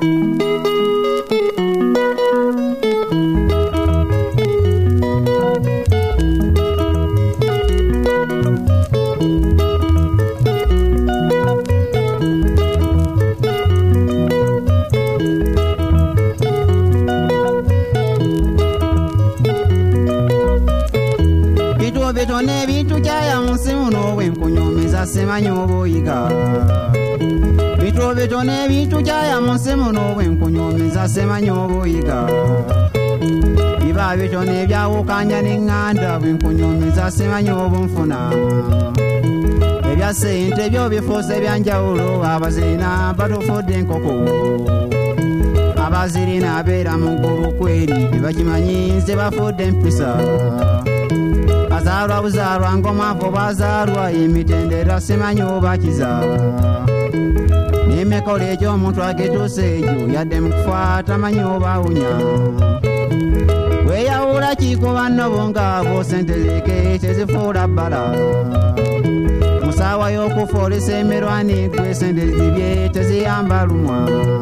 Betone bintu kya musimu no wenkunyumiza semanyo boyiga betone bintu kya musimu no wenkunyumiza semanyo boyiga biba betone byawukanya n'enganda wenkunyumiza semanyo bunfuna ebya sente byo bifose byanjawulo abazirina batufudde enkoko abazirina abeera mu ggulu kweri tebakimanyi ze bafudde empisa bazalwa buzalwa ng'omwavu bazalwa emitendera simanyi bakiza n'emikolo egy'omuntu agituuse egyo yadde mu kufa tamanyi bawunya weyawula kiiko banno bongaabo sente zireke tezifuula bbala musaawa y'okufa olisemerwa n'eggwe sente zibye teziyamba lumwa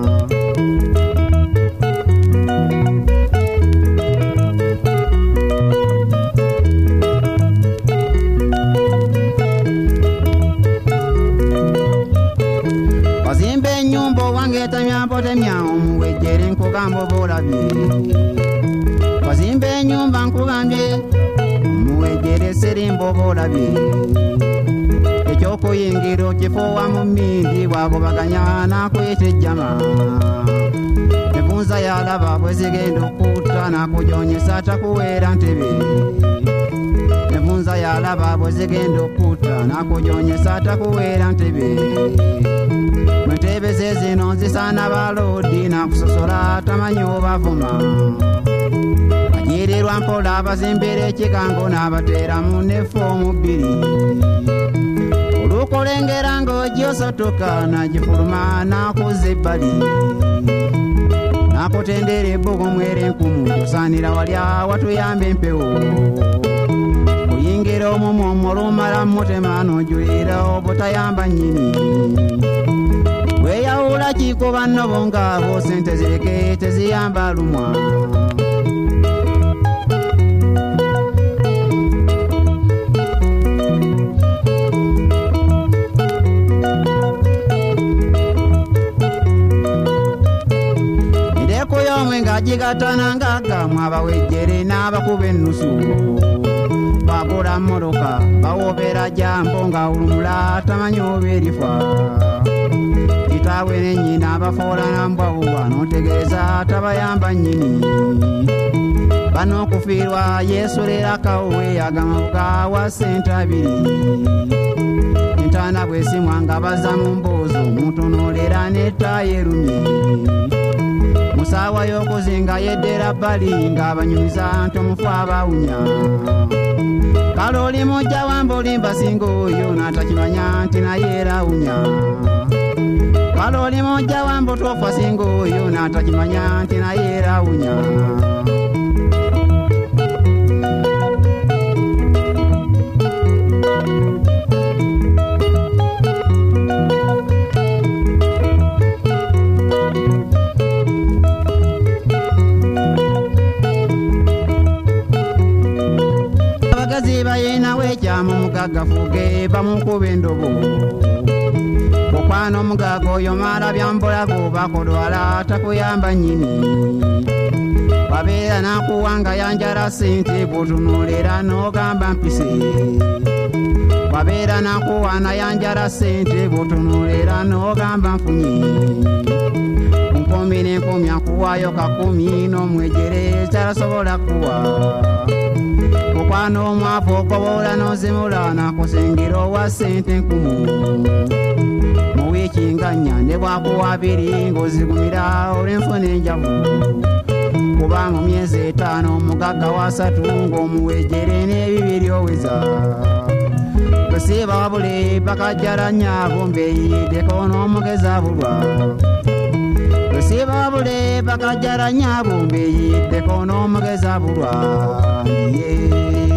temya omuwejjere nkugamba oboolabye wazimba ennyumba nkugambye omuwejjere serimba oboolabye ekyokuyingira okifuuwa mu mmindi bwagobaganya n'akuyita ejjama evunza yalaba bwe zigenda okutta n'akujonyesa takuweera ntebe evunza yalaba bwe zigenda okutta n'akujonyesa takuweera ntebe mwetebeze zino nzisaana baloodi nakusosola tamanyi obavuma ajirirwa mpola abazimbira ekigango n'abateeramu n'effoomu bbiri olukolengera ng'ogyosotoka nagifuluma n'akuzza ebbali n'akutendera ebbugo mwera enkumu gyosaanira walya watuyamba empewo oyingira omumu omulumala mutema n'ojulira obutayamba nnyini weyawula kiiko banno bongaabo sente zireke teziyamba lumwa endeko y'omwe ng'agigatana ng'agamu abawejjere n'abakuba ennusu bagula mmotoka bawoobera jambo ng'awulumula tamanyi oba erifa kitaawe n'ennyina abafuula nambwawuwa n'otegeeza tabayamba nnyini bano okufiirwa yeesolera kawuwe agamabuka wa sente abiri entaana bwesimwa nga bazza mu mboozi omutunuulira n'ettaayi erumye musaawa y'okuzinga yeddera bbali ng'abanyumiza ntomufu abawunya kale oli mujja wamba olimba singa oyo n'atakimanya nti naye erawunya kale oli mujja wamba otofa singa oyo n'atakimanya nti naye erawunya bayinawo ekyamu mugaggafuge bamukuba endobo okwana omugaga oyo maala byambulago bakodwala takuyamba nnyini wabeera n'akuwanga yanjala sente bw'otunuulira n'ogamba mpise wabeera n'akuwana yanjala sente bw'otunuulira n'ogamba nfunye nkumi n'enkumi akuwaayo kakumi n'omwejjere kyalasobola kuwa okwano omwavu ogobola n'ozimula n'akusingira owa sente nkumu mu wiiki nga nnya ne bwakuwa abiri ng'ozigumira olw'enfuna enjavu kuba mu myezi 5 omugagga wa 3 ng'omuwejjere n'ebibiri oweza bwesiiba wabule bakajjala nnyabo mbeeyiddeko n'omugezi abulwa bwesiiba wabule bakajjala nnyabo mbeeyiddeko n'omugezi abulwa